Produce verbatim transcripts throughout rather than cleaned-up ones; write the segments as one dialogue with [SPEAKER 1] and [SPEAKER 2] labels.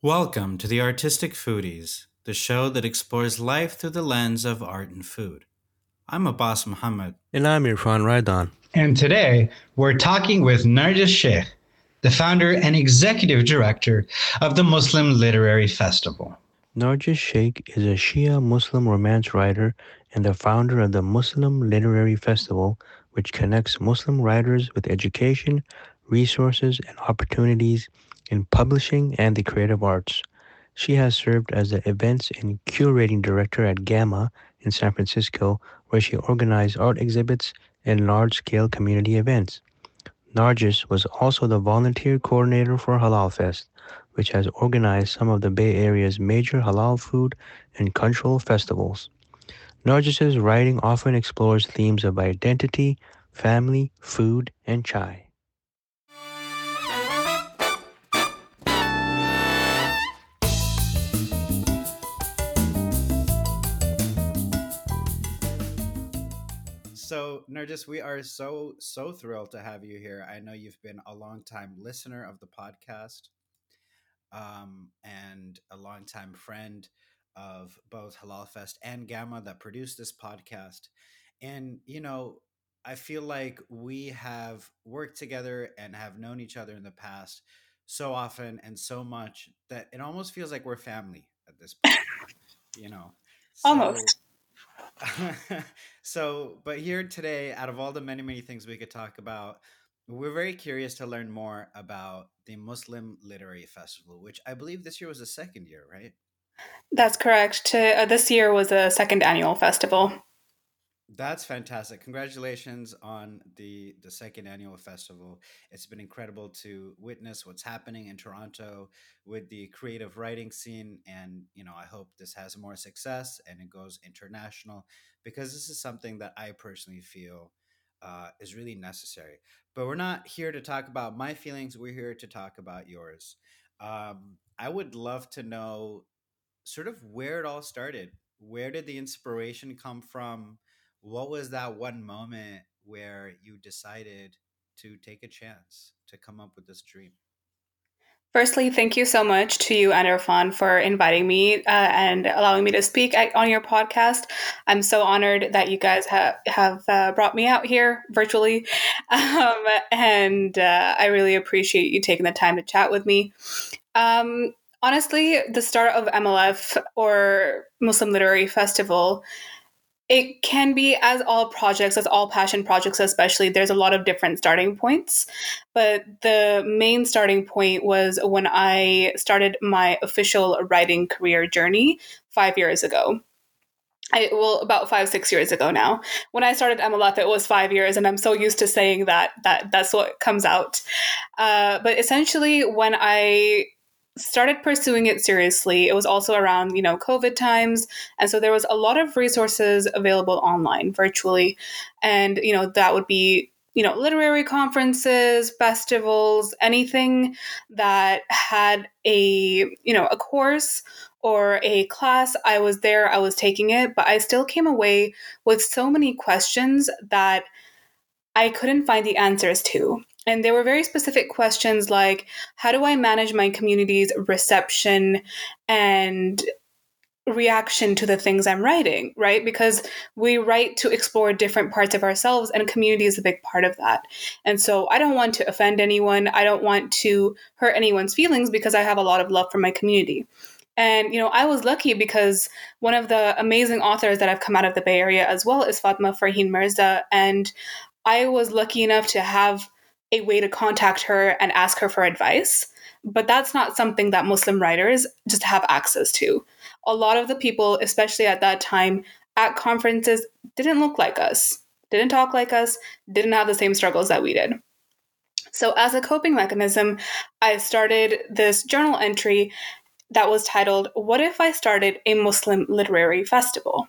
[SPEAKER 1] Welcome to the Artistic Foodies, the show that explores life through the lens of art and food. I'm Abbas Muhammad.
[SPEAKER 2] And I'm Irfan Raidan.
[SPEAKER 3] And today we're talking with Nargis Sheikh, the founder and executive director of the Muslim Literary Festival.
[SPEAKER 2] Nargis Sheikh is a Shia Muslim romance writer and the founder of the Muslim Literary Festival, which connects Muslim writers with education, resources, and opportunities in publishing and the creative arts. She has served as the events and curating director at Gamma in San Francisco, where she organized art exhibits and large-scale community events. Nargis was also the volunteer coordinator for Halal Fest, which has organized some of the Bay Area's major halal food and cultural festivals. Nargis's writing often explores themes of identity, family, food, and chai.
[SPEAKER 1] So, Nargis, we are so, so thrilled to have you here. I know you've been a long-time listener of the podcast um, and a longtime friend of both Halal Fest and Gamma that produced this podcast. And, you know, I feel like we have worked together and have known each other in the past so often and so much that it almost feels like we're family at this point, you know. So,
[SPEAKER 4] Almost.
[SPEAKER 1] so, but here today, out of all the many, many things we could talk about, we're very curious to learn more about the Muslim Literary Festival, which I believe this year was the second year, right?
[SPEAKER 4] That's correct. To, uh, this year was a second annual festival.
[SPEAKER 1] That's fantastic. Congratulations on the the second annual festival. It's been incredible to witness what's happening in Toronto with the creative writing scene, and you know, I hope this has more success and it goes international, because this is something that I personally feel uh, is really necessary. But we're not here to talk about my feelings. We're here to talk about yours. Um, I would love to know sort of where it all started. Where did the inspiration come from? What was that one moment where you decided to take a chance to come up with this dream?
[SPEAKER 4] Firstly, thank you so much to you and Irfan for inviting me uh, and allowing me to speak at, on your podcast. I'm so honored that you guys ha- have uh, brought me out here virtually. Um, and uh, I really appreciate you taking the time to chat with me. Um, honestly, the start of M L F, or Muslim Literary Festival, it can be, as all projects, as all passion projects, especially, there's a lot of different starting points. But the main starting point was when I started my official writing career journey five years ago. I, well, about five, six years ago now. When I started M L F, it was five years, and I'm so used to saying that that that's what comes out. Uh, but essentially, when I started pursuing it seriously, it was also around, you know, COVID times. And so there was a lot of resources available online virtually. And, you know, that would be, you know, literary conferences, festivals, anything that had a, you know, a course or a class. I was there, I was taking it, but I still came away with so many questions that I couldn't find the answers to. And there were very specific questions like, how do I manage my community's reception and reaction to the things I'm writing, right? Because we write to explore different parts of ourselves, and community is a big part of that. And so I don't want to offend anyone. I don't want to hurt anyone's feelings, because I have a lot of love for my community. And, you know, I was lucky because one of the amazing authors that have come out of the Bay Area as well is Fatma Farheen Mirza. And I was lucky enough to have a way to contact her and ask her for advice. But that's not something that Muslim writers just have access to. A lot of the people, especially at that time, at conferences, didn't look like us, didn't talk like us, didn't have the same struggles that we did. So as a coping mechanism, I started this journal entry that was titled, "What if I started a Muslim literary festival?"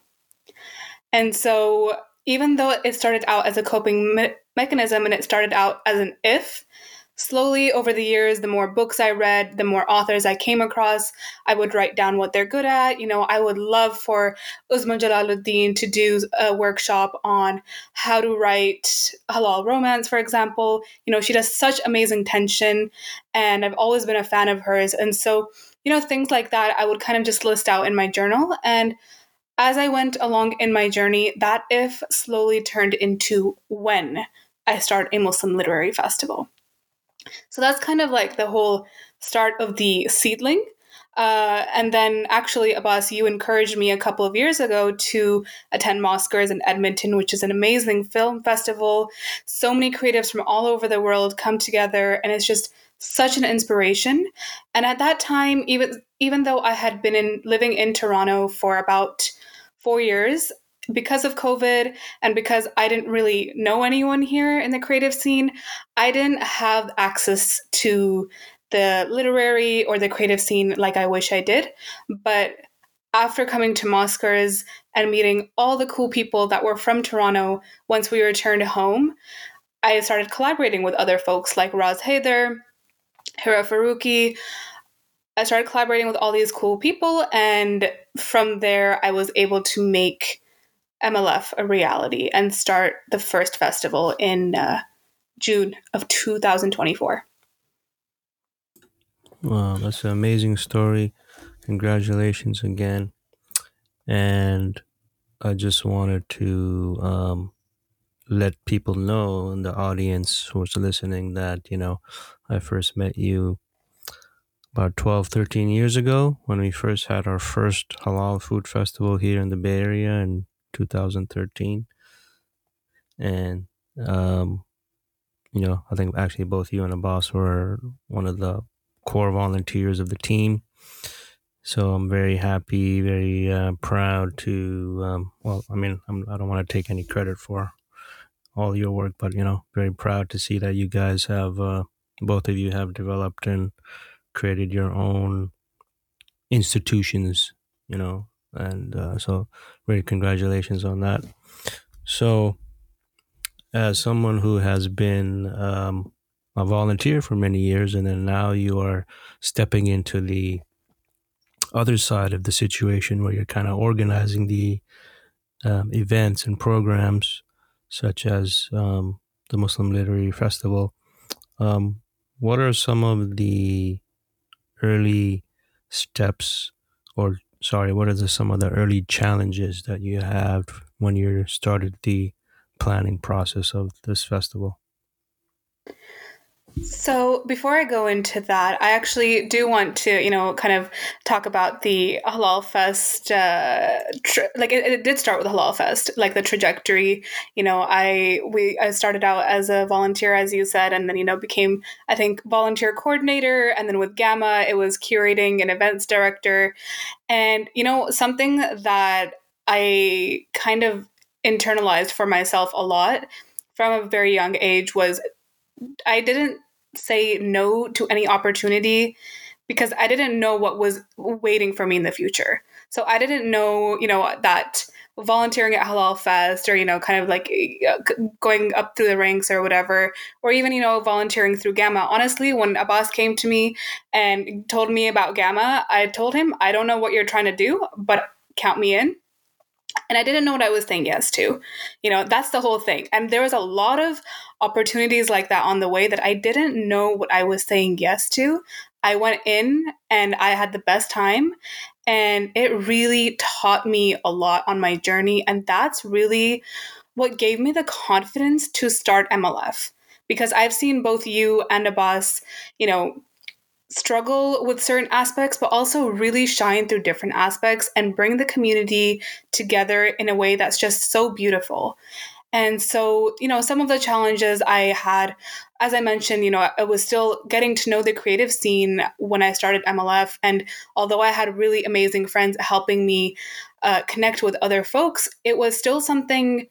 [SPEAKER 4] And so even though it started out as a coping me- mechanism and it started out as an if, slowly over the years, the more books I read, the more authors I came across, I would write down what they're good at. You know, I would love for Uzma Jalaluddin to do a workshop on how to write halal romance, for example. You know, she does such amazing tension, and I've always been a fan of hers. And so you know, things like that I would kind of just list out in my journal. And as I went along in my journey, that if slowly turned into when I start a Muslim literary festival. So that's kind of like the whole start of the seedling. Uh, and then actually, Abbas, you encouraged me a couple of years ago to attend Oscars in Edmonton, which is an amazing film festival. So many creatives from all over the world come together, and it's just such an inspiration. And at that time, even even though I had been in living in Toronto for about four years, because of COVID and because I didn't really know anyone here in the creative scene, I didn't have access to the literary or the creative scene like I wish I did. But after coming to Oscars and meeting all the cool people that were from Toronto, once we returned home, I started collaborating with other folks like Raz Haider, Hira Faruqi. I started collaborating with all these cool people, and from there I was able to make M L F a reality and start the first festival in uh, June of two thousand twenty-four.
[SPEAKER 2] Wow, that's an amazing story. Congratulations again. And I just wanted to um, let people know in the audience who's listening that, you know, I first met you about twelve, thirteen years ago when we first had our first halal food festival here in the Bay Area in two thousand thirteen. And, um, you know, I think actually both you and Abbas were one of the core volunteers of the team. So I'm very happy, very uh, proud to, um, well, I mean, I'm, I don't want to take any credit for all your work, but, you know, very proud to see that you guys have, uh, both of you have developed and created your own institutions, you know, and uh, so very congratulations on that. So as someone who has been um, a volunteer for many years, and then now you are stepping into the other side of the situation where you're kind of organizing the um, events and programs such as um, the Muslim Literary Festival. Um, what are some of the early steps or sorry, what are the, some of the early challenges that you have when you started the planning process of this festival?
[SPEAKER 4] So before I go into that, I actually do want to, you know, kind of talk about the Halal Fest. Uh, tr- like it, it did start with Halal Fest, like the trajectory. You know, I we I started out as a volunteer, as you said, and then you know became, I think, volunteer coordinator, and then with Gamma, it was curating and events director, and you know something that I kind of internalized for myself a lot from a very young age was I didn't say no to any opportunity because I didn't know what was waiting for me in the future. So I didn't know, you know, that volunteering at Halal Fest or, you know, kind of like going up through the ranks or whatever, or even, you know, volunteering through Gamma. Honestly, when Abbas came to me and told me about Gamma, I told him, I don't know what you're trying to do, but count me in. And I didn't know what I was saying yes to. You know, that's the whole thing. And there was a lot of opportunities like that on the way that I didn't know what I was saying yes to. I went in and I had the best time. And it really taught me a lot on my journey. And that's really what gave me the confidence to start M L F. Because I've seen both you and Abbas, you know, struggle with certain aspects, but also really shine through different aspects and bring the community together in a way that's just so beautiful. And so, you know, some of the challenges I had, as I mentioned, you know, I was still getting to know the creative scene when I started M L F. And although I had really amazing friends helping me uh, connect with other folks, it was still something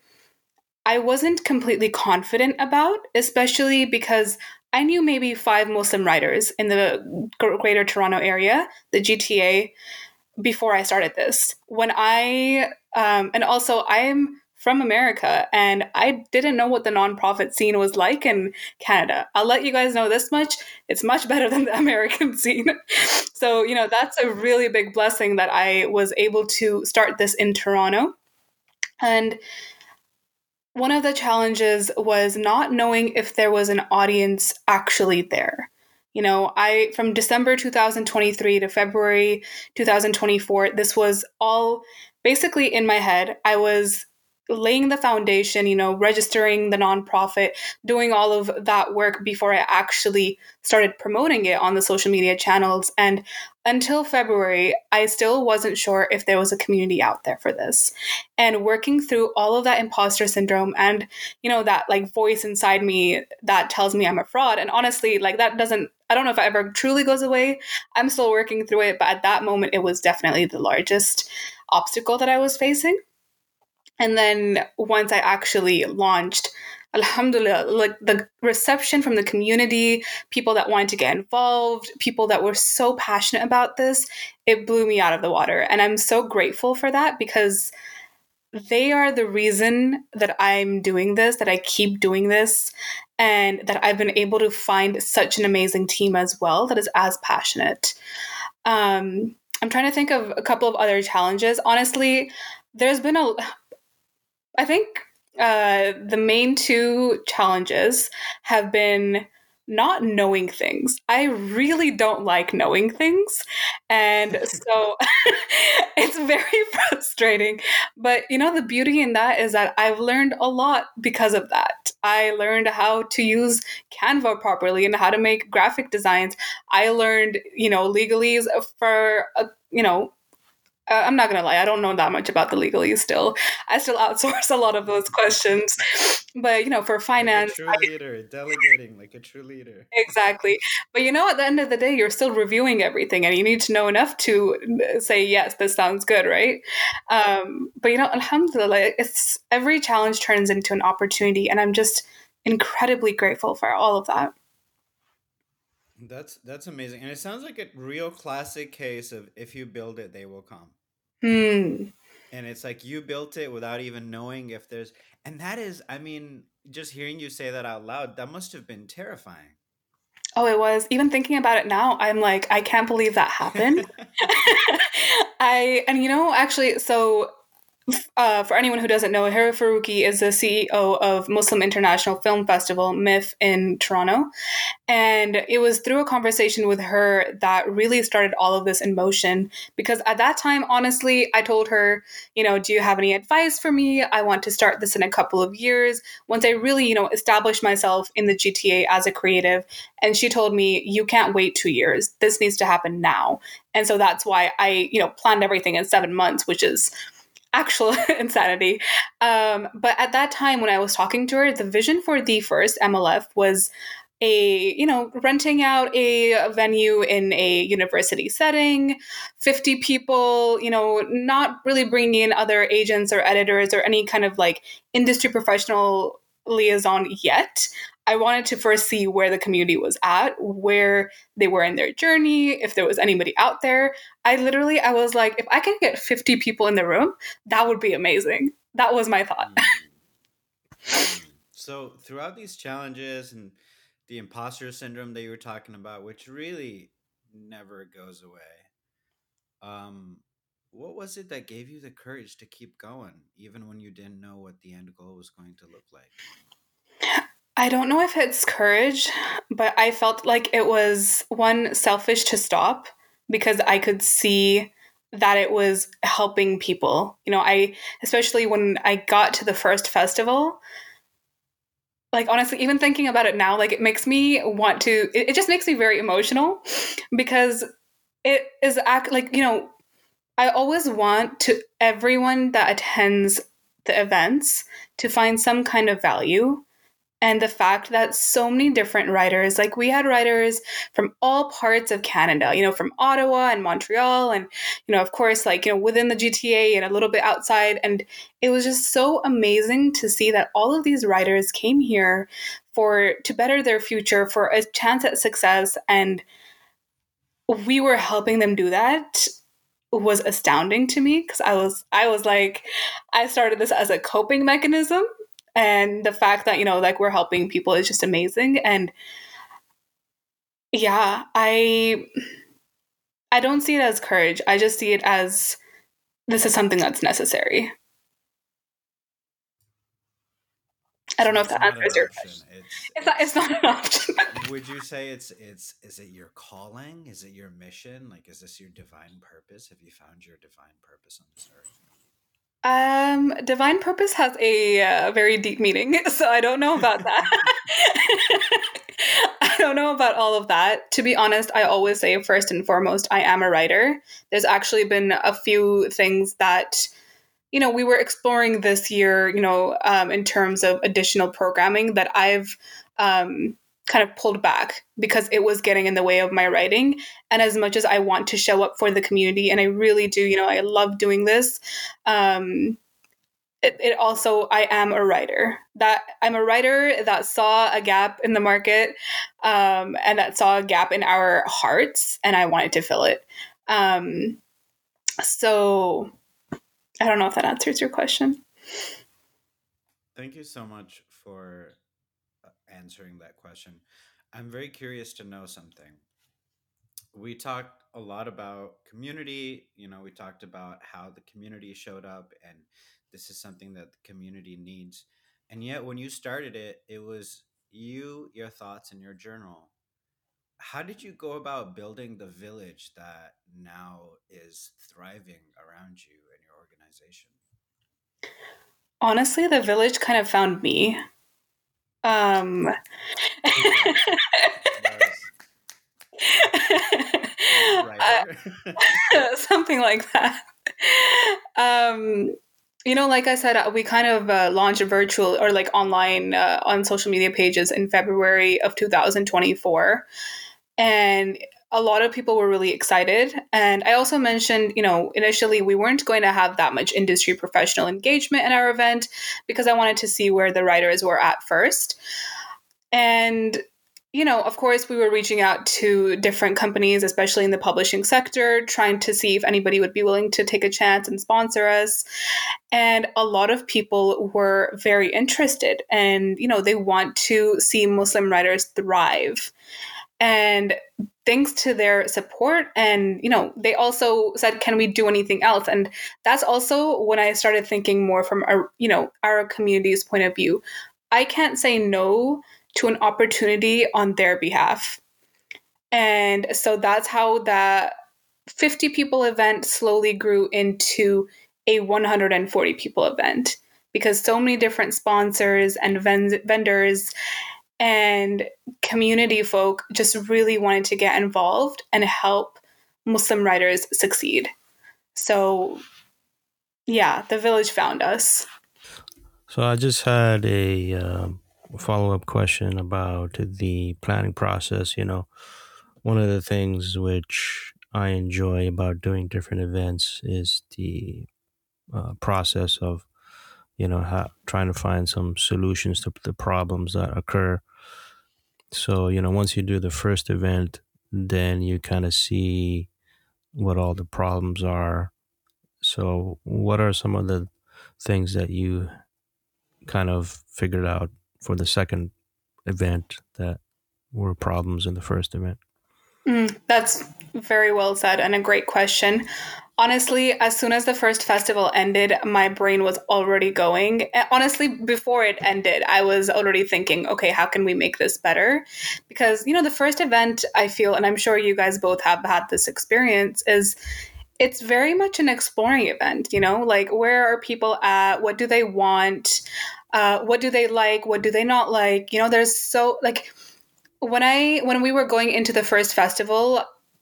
[SPEAKER 4] I wasn't completely confident about, especially because I knew maybe five Muslim writers in the Greater Toronto Area, the G T A, before I started this. When I, um, and also I'm from America and I didn't know what the nonprofit scene was like in Canada. I'll let you guys know this much. It's much better than the American scene. So, you know, that's a really big blessing that I was able to start this in Toronto. And one of the challenges was not knowing if there was an audience actually there. You know, I from December two thousand twenty-three to February two thousand twenty-four, this was all basically in my head. I was laying the foundation, you know, registering the nonprofit, doing all of that work before I actually started promoting it on the social media channels. And until February, I still wasn't sure if there was a community out there for this. And working through all of that imposter syndrome and, you know, that like voice inside me that tells me I'm a fraud. And honestly, like that doesn't, I don't know if it ever truly goes away. I'm still working through it. But at that moment, it was definitely the largest obstacle that I was facing. And then once I actually launched, alhamdulillah, like the reception from the community, people that wanted to get involved, people that were so passionate about this, it blew me out of the water. And I'm so grateful for that because they are the reason that I'm doing this, that I keep doing this, and that I've been able to find such an amazing team as well that is as passionate. Um, I'm trying to think of a couple of other challenges. Honestly, there's been a I think uh, the main two challenges have been not knowing things. I really don't like knowing things. And so it's very frustrating. But, you know, the beauty in that is that I've learned a lot because of that. I learned how to use Canva properly and how to make graphic designs. I learned, you know, legalese for, uh, you know, Uh, I'm not going to lie, I don't know that much about the legalese still. I still outsource a lot of those questions. But, you know, for finance.
[SPEAKER 1] Like a true I, leader, delegating like a true leader.
[SPEAKER 4] Exactly. But, you know, at the end of the day, you're still reviewing everything and you need to know enough to say, yes, this sounds good, right? Um, but, you know, alhamdulillah, it's every challenge turns into an opportunity. And I'm just incredibly grateful for all of that.
[SPEAKER 1] That's that's amazing. And it sounds like a real classic case of if you build it, they will come.
[SPEAKER 4] Hmm.
[SPEAKER 1] And it's like you built it without even knowing if there's, and that is, I mean, just hearing you say that out loud, that must have been terrifying.
[SPEAKER 4] Oh, it was. Even thinking about it now, I'm like, I can't believe that happened. I, and you know, actually, so Uh, for anyone who doesn't know, Hera Faruqi is the C E O of Muslim International Film Festival, M I F, in Toronto. And it was through a conversation with her that really started all of this in motion. Because at that time, honestly, I told her, you know, do you have any advice for me? I want to start this in a couple of years. Once I really, you know, established myself in the G T A as a creative. And she told me, you can't wait two years. This needs to happen now. And so that's why I, you know, planned everything in seven months, which is actual insanity. Um, but at that time, when I was talking to her, the vision for the first M L F was a, you know, renting out a venue in a university setting, fifty people, you know, not really bringing in other agents or editors or any kind of like industry professional liaison yet. I wanted to first see where the community was at, where they were in their journey, if there was anybody out there. I literally, I was like, if I can get fifty people in the room, that would be amazing. That was my thought.
[SPEAKER 1] Mm-hmm. So throughout these challenges and the imposter syndrome that you were talking about, which really never goes away, um, what was it that gave you the courage to keep going, even when you didn't know what the end goal was going to look like?
[SPEAKER 4] I don't know if it's courage, but I felt like it was, one, selfish to stop because I could see that it was helping people. You know, I, especially when I got to the first festival, like honestly, even thinking about it now, like it makes me want to, it, it just makes me very emotional because it is act like, you know, I always want to everyone that attends the events to find some kind of value. And the fact that so many different writers, like we had writers from all parts of Canada, you know, from Ottawa and Montreal, and, you know, of course, like, you know, within the G T A and a little bit outside. And it was just so amazing to see that all of these writers came here for, to better their future, for a chance at success. And we were helping them do that was astounding to me because I was, I was like, I started this as a coping mechanism. And the fact that, you know, like we're helping people is just amazing. And yeah, I I don't see it as courage. I just see it as this is something that's necessary. I don't
[SPEAKER 1] So
[SPEAKER 4] know if
[SPEAKER 1] it's
[SPEAKER 4] that
[SPEAKER 1] not an
[SPEAKER 4] answers your
[SPEAKER 1] option.
[SPEAKER 4] question.
[SPEAKER 1] It's
[SPEAKER 4] It's not, it's
[SPEAKER 1] it's
[SPEAKER 4] not an option.
[SPEAKER 1] would you say it's it's is it your calling? Is it your mission? Like is this your divine purpose? Have you found your divine purpose on this earth?
[SPEAKER 4] Um, divine purpose has a uh, very deep meaning, so I don't know about that. I don't know about all of that. To be honest, I always say first and foremost, I am a writer. There's actually been a few things that, you know, we were exploring this year, you know, um, in terms of additional programming that I've um, kind of pulled back because it was getting in the way of my writing. And as much as I want to show up for the community, and I really do, you know, I love doing this. Um, it, it also, I am a writer. That I'm a writer that saw a gap in the market, um, and that saw a gap in our hearts, and I wanted to fill it. Um, so I don't know if that answers your question.
[SPEAKER 1] Thank you so much for uh, answering that question. I'm very curious to know something. We talked a lot about community. You know, we talked about how the community showed up, and this is something that the community needs. And yet, when you started it, it was you, your thoughts, and your journal. How did you go about building the village that now is thriving around you and your organization?
[SPEAKER 4] Honestly, the village kind of found me. Um,
[SPEAKER 1] It does. It does. Are you a writer?
[SPEAKER 4] uh, something like that. Um, you know, like I said, uh, we kind of uh, launched a virtual or like online uh, on social media pages in February of two thousand twenty-four. And a lot of people were really excited. And I also mentioned, you know, initially we weren't going to have that much industry professional engagement in our event because I wanted to see where the writers were at first. And, you know, of course, we were reaching out to different companies, especially in the publishing sector, trying to see if anybody would be willing to take a chance and sponsor us. And a lot of people were very interested and, you know, they want to see Muslim writers thrive. And thanks to their support, and you know, they also said, can we do anything else? And that's also when I started thinking more from our, you know, our community's point of view. I can't say no to an opportunity on their behalf. And so that's how that fifty people event slowly grew into a one hundred forty people event, because so many different sponsors and ven- vendors and community folk just really wanted to get involved and help Muslim writers succeed. So, yeah, the village found us.
[SPEAKER 2] So I just had a um, follow-up question about the planning process. You know, one of the things which I enjoy about doing different events is the uh, process of, you know, ha- trying to find some solutions to the problems that occur. So, you know, once you do the first event, then you kind of see what all the problems are. So, what are some of the things that you kind of figured out for the second event that were problems in the first event?
[SPEAKER 4] Mm, that's very well said and a great question. Honestly, as soon as the first festival ended, my brain was already going. Honestly, before it ended, I was already thinking, okay, how can we make this better? Because, you know, the first event, I feel, and I'm sure you guys both have had this experience, is it's very much an exploring event, you know, like where are people at? What do they want? Uh, what do they like? What do they not like? You know, there's so like when I when we were going into the first festival,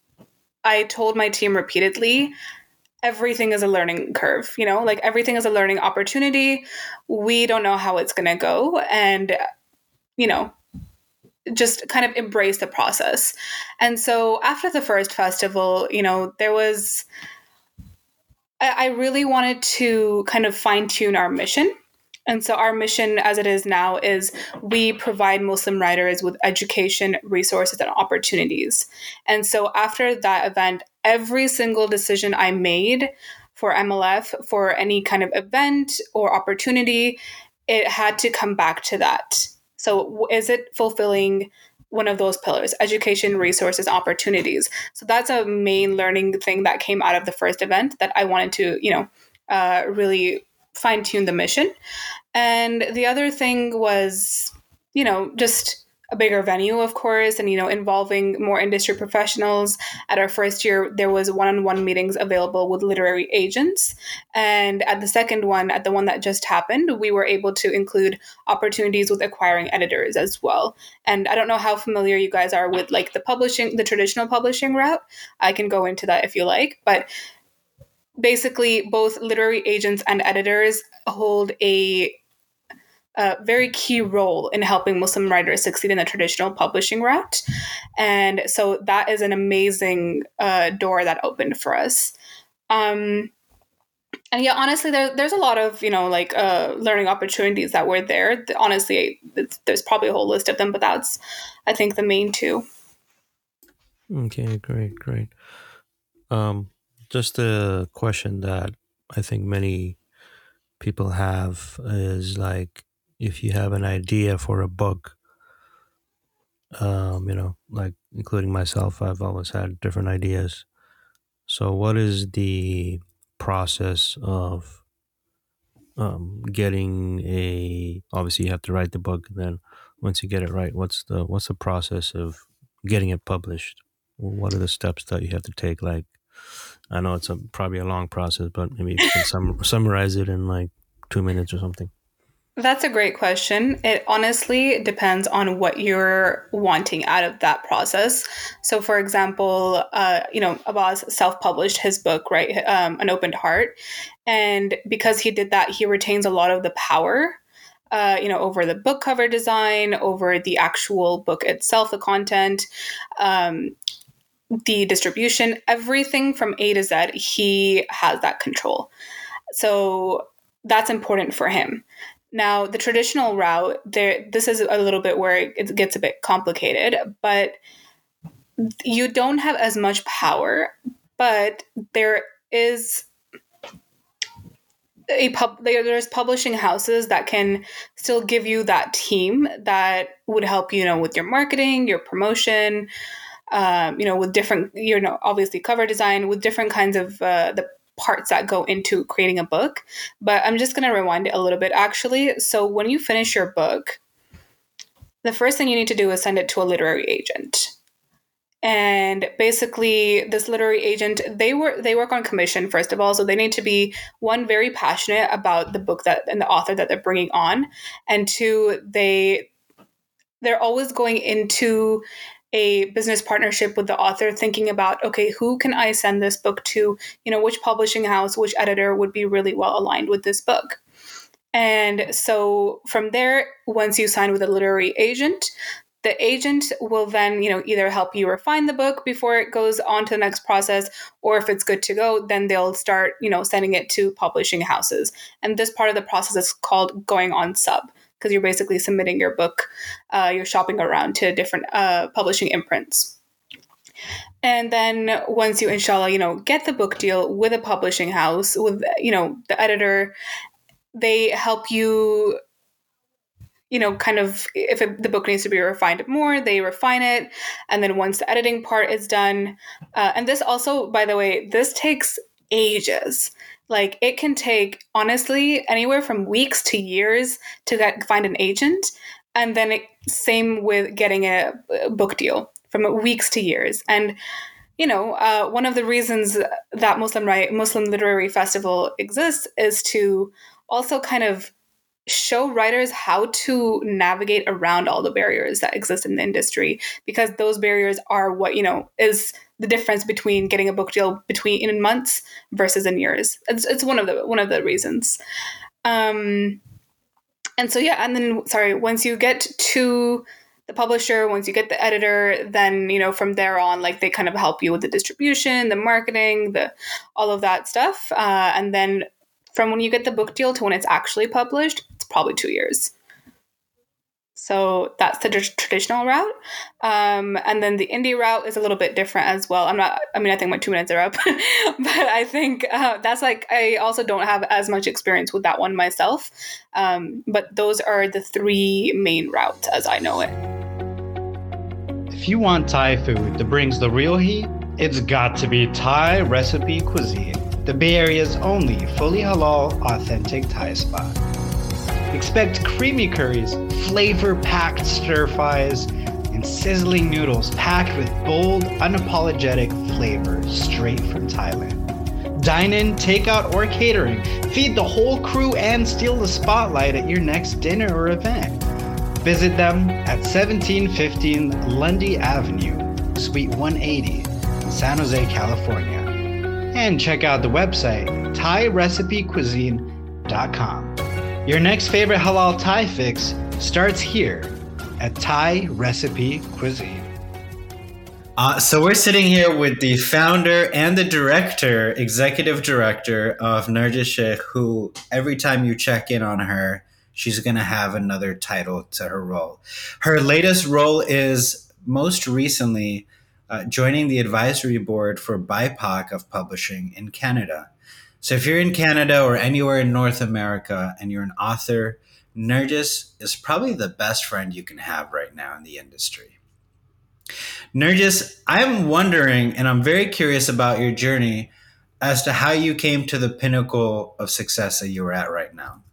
[SPEAKER 4] I told my team repeatedly, everything is a learning curve, you know, like everything is a learning opportunity. We don't know how it's going to go. And, you know, just kind of embrace the process. And so after the first festival, you know, there was, I really wanted to kind of fine tune our mission. And so our mission as it is now is we provide Muslim writers with education, resources, and opportunities. And so after that event, every single decision I made for M L F, for any kind of event or opportunity, it had to come back to that. So is it fulfilling one of those pillars, education, resources, opportunities? So that's a main learning thing that came out of the first event that I wanted to, you know, uh, really fine tune the mission. And the other thing was, you know, just a bigger venue, of course, and, you know, involving more industry professionals. At our first year, there was one-on-one meetings available with literary agents. And at the second one, at the one that just happened, we were able to include opportunities with acquiring editors as well. And I don't know how familiar you guys are with like the publishing, the traditional publishing route. I can go into that if you like, but basically both literary agents and editors hold a a very key role in helping Muslim writers succeed in the traditional publishing route. And so that is an amazing uh, door that opened for us. Um, and yeah, honestly, there, there's a lot of, you know, like uh, learning opportunities that were there. Honestly, there's probably a whole list of them, but that's, I think, the main two.
[SPEAKER 2] Okay, great, great. Um, just a question that I think many people have is like, if you have an idea for a book, um, you know, like including myself, I've always had different ideas. So what is the process of um, getting a, obviously you have to write the book, and then once you get it right, what's the, what's the process of getting it published? What are the steps that you have to take? Like, I know it's a, probably a long process, but maybe you can sum, summarize it in like two minutes or something.
[SPEAKER 4] That's a great question. It honestly depends on what you're wanting out of that process. So, for example, uh, you know, Abbas self-published his book, right, um, An Opened Heart. And because he did that, he retains a lot of the power, uh, you know, over the book cover design, over the actual book itself, the content, um, the distribution, everything from A to Z, he has that control. So that's important for him. Now, the traditional route, there, this is a little bit where it gets a bit complicated, but you don't have as much power, but there is a pub, there's publishing houses that can still give you that team that would help you, you know, with your marketing, your promotion, um, you know, with different, you know, obviously cover design, with different kinds of uh, the parts that go into creating a book. But I'm just going to rewind it a little bit, actually. So when you finish your book, the first thing you need to do is send it to a literary agent. And basically, this literary agent, they work they work on commission, first of all. So they need to be, one, very passionate about the book that and the author that they're bringing on, and two, they they're always going into a business partnership with the author, thinking about, okay, who can I send this book to? You know, which publishing house, which editor would be really well aligned with this book? And so from there, once you sign with a literary agent, the agent will then, you know, either help you refine the book before it goes on to the next process, or if it's good to go, then they'll start, you know, sending it to publishing houses. And this part of the process is called going on sub, because you're basically submitting your book, uh, you're shopping around to different uh, publishing imprints. And then once you, inshallah, you know, get the book deal with a publishing house, with, you know, the editor, they help you, you know, kind of, if it, the book needs to be refined more, they refine it. And then once the editing part is done, uh, and this also, by the way, this takes ages. Like, it can take, honestly, anywhere from weeks to years to get, find an agent. And then it, same with getting a, a book deal, from weeks to years. And, you know, uh, one of the reasons that Muslim, Muslim Literary Festival exists is to also kind of show writers how to navigate around all the barriers that exist in the industry, because those barriers are what, you know, is the difference between getting a book deal between in months versus in years. It's, it's one of the one of the reasons. Um, and so yeah, and then sorry, once you get to the publisher, once you get the editor, then, you know, from there on, like, they kind of help you with the distribution, the marketing, the all of that stuff, uh, and then from when you get the book deal to when it's actually published, it's probably two years. So that's the tr- traditional route. Um, and then the indie route is a little bit different as well. I'm not, I mean, I think my two minutes are up, but I think uh, that's like, I also don't have as much experience with that one myself. Um, but those are the three main routes as I know it.
[SPEAKER 3] If you want Thai food that brings the real heat, it's got to be Thai Recipe Cuisine, the Bay Area's only fully halal, authentic Thai spot. Expect creamy curries, flavor-packed stir-fries, and sizzling noodles packed with bold, unapologetic flavor straight from Thailand. Dine in, takeout, or catering. Feed the whole crew and steal the spotlight at your next dinner or event. Visit them at seventeen fifteen Lundy Avenue, Suite one eighty, in San Jose, California. And check out the website, thai recipe cuisine dot com. Your next favorite halal Thai fix starts here at Thai Recipe Cuisine.
[SPEAKER 1] Uh, so we're sitting here with the founder and the director, executive director of Narjis Sheikh, who every time you check in on her, she's going to have another title to her role. Her latest role is most recently uh, joining the advisory board for B I P O C of Publishing in Canada. So if you're in Canada or anywhere in North America and you're an author, Narjis is probably the best friend you can have right now in the industry. Narjis, I'm wondering, and I'm very curious about your journey as to how you came to the pinnacle of success that you're at right now.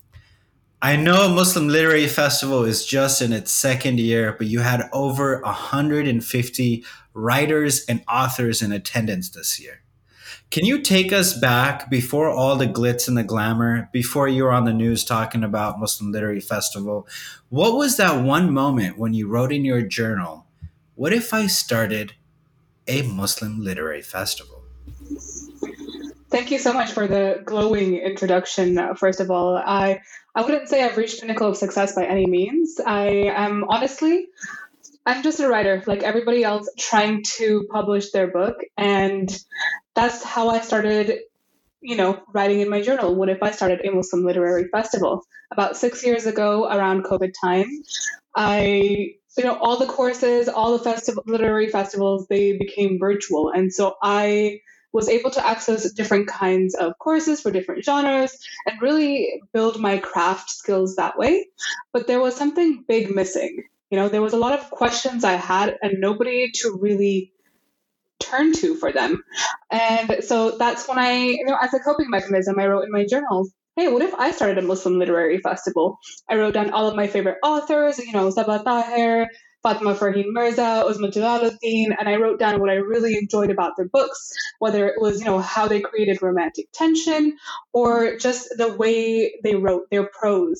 [SPEAKER 1] I know Muslim Literary Festival is just in its second year, but you had over one hundred fifty writers and authors in attendance this year. Can you take us back before all the glitz and the glamour, before you were on the news talking about Muslim Literary Festival? What was that one moment when you wrote in your journal, what if I started a Muslim Literary Festival?
[SPEAKER 4] Thank you so much for the glowing introduction, uh, first of all. I, I wouldn't say I've reached pinnacle of success by any means. I am honestly, I'm just a writer like everybody else trying to publish their book. And that's how I started, you know, writing in my journal. What if I started a Muslim Literary Festival? About six years ago, around COVID time, I, you know, all the courses, all the festival, literary festivals, they became virtual. And so I was able to access different kinds of courses for different genres and really build my craft skills that way. But there was something big missing. You know, there was a lot of questions I had and nobody to really turn to for them. And so that's when I, you know, as a coping mechanism, I wrote in my journal, hey, what if I started a Muslim Literary Festival? I wrote down all of my favorite authors, you know, Sabaa Tahir, Fatima Farheen Mirza, Uzma Jalaluddin, and I wrote down what I really enjoyed about their books, whether it was, you know, how they created romantic tension or just the way they wrote their prose.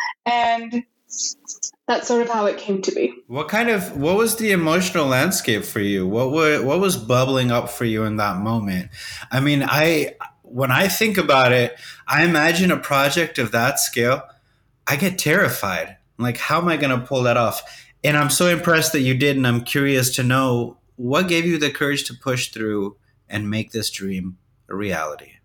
[SPEAKER 4] And that's sort of how it came to be.
[SPEAKER 1] What kind of, what was the emotional landscape for you? What were, what was bubbling up for you in that moment? I mean, I, when I think about it, I imagine a project of that scale, I get terrified. I'm like, how am I going to pull that off? And I'm so impressed that you did. And I'm curious to know what gave you the courage to push through and make this dream a reality.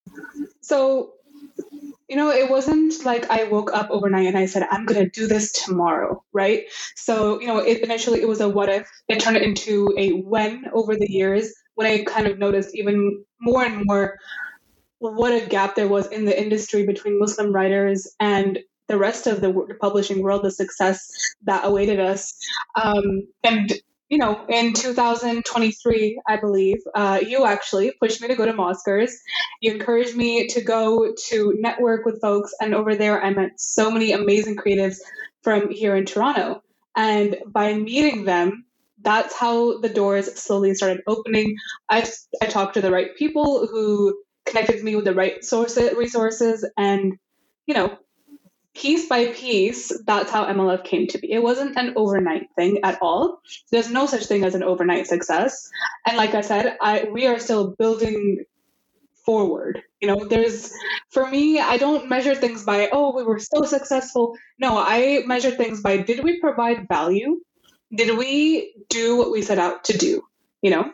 [SPEAKER 4] So, you know, it wasn't like I woke up overnight and I said, I'm going to do this tomorrow, right? So, you know, it, initially it was a what if. It turned into a when over the years when I kind of noticed even more and more what a gap there was in the industry between Muslim writers and the rest of the publishing world, the success that awaited us. Um, and, you know, in two thousand twenty-three, I believe, uh, you actually pushed me to go to Moscars. You encouraged me to go to network with folks. And over there, I met so many amazing creatives from here in Toronto. And by meeting them, that's how the doors slowly started opening. I, I talked to the right people who connected me with the right source, resources. And, you know, piece by piece, that's how M L F came to be. It wasn't an overnight thing at all. There's no such thing as an overnight success. And like I said, I we are still building forward. You know, there's, for me, I don't measure things by, oh, we were so successful. No, I measure things by, did we provide value? Did we do what we set out to do? You know?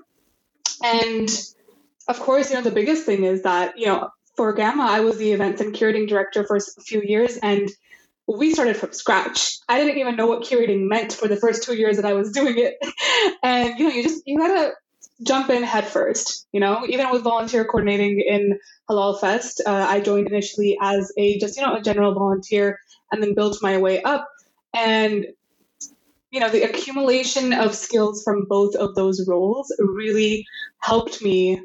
[SPEAKER 4] And of course, you know, the biggest thing is that, you know, for Gamma, I was the events and curating director for a few years, and we started from scratch. I didn't even know what curating meant for the first two years that I was doing it. And, you know, you just, you gotta jump in head first, you know, even with volunteer coordinating in Halal Fest. Uh, I joined initially as a, just, you know, a general volunteer and then built my way up. And, you know, the accumulation of skills from both of those roles really helped me